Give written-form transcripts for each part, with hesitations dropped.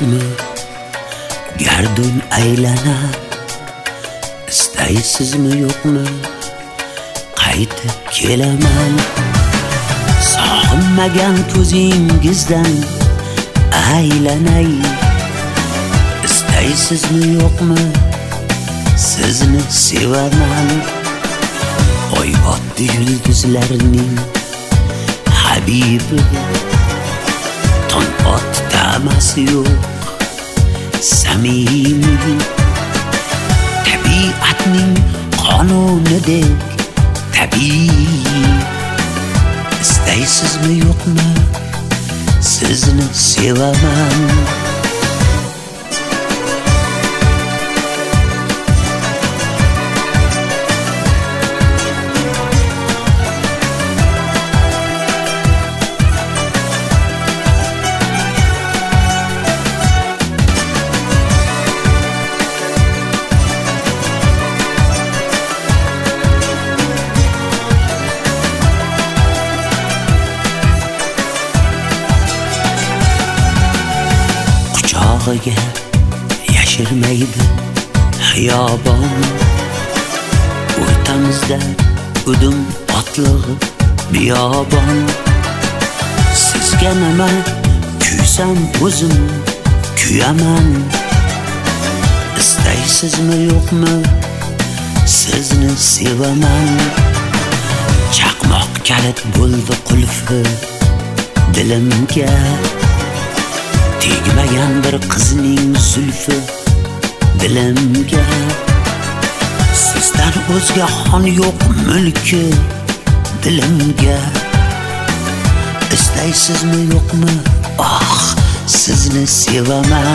yo'qmi? Gardun aylanar. İstaysizmi yo'qmi? Qaytib kelaman. Sog'inmagan ko'zingizdan aylanay. İstaysizmi yo'qmi? Sizni sevaman. Oy otdi yulduzlarning habibi. Ton ot tamasi yo'q, samimiy. Tabiatning qonunidek tabiiy. İstaysizmi yo'qmi? Sizni sevaman. Quchog'iga yashirmaydi xiyobon. O'rtamizda udum otlig'i biyobon. Sizga nima kuysam o'zim kuyaman. İstaysizmi yo'qmi? Sizni sevaman. Chaqmoq kalit bo'ldi qulfi dilimga. Tegmagan bir qizning zulfi dilimga. Sizdan o'zga xon yo'q mulki dilimga. İstaysizmi yo'qmi? Ah, sizni sevaman.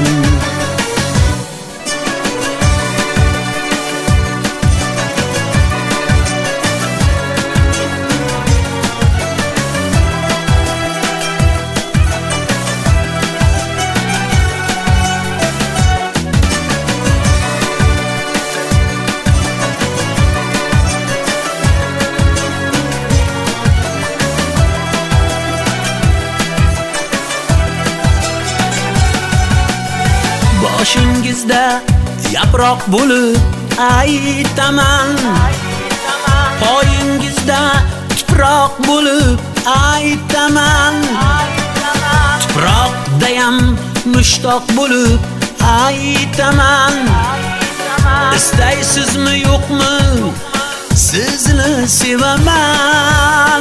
Boshingizda yaproq bo'lib aytaman. Poyingizda tuproq bo'lib aytaman. Tuproqdayam mushtoq bo'lib aytaman. İstaysizmi yo'qmi? Sizni sevaman.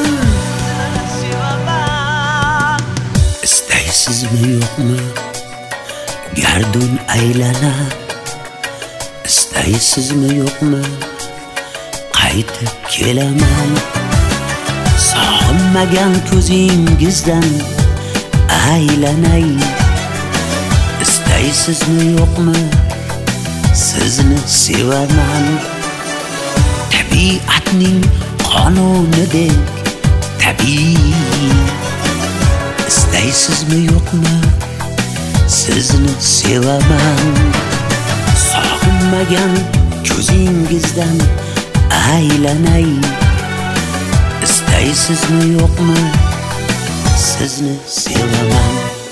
İstaysizmi yo'qmi? Gardun aylanar. İstaysizmi yo'qmi? Qaytib kelaman. Sog'inmagan ko'zingizdan aylanay. İstaysizmi yo'qmi? Sizni sevaman. Tabiatning qonunidek tabiiy. İstaysizmi yo'qmi? Sizni sevaman. Sog'inmagan ko'zingizdan aylanay. İstaysizmi yo'qmi? Sizni sevaman.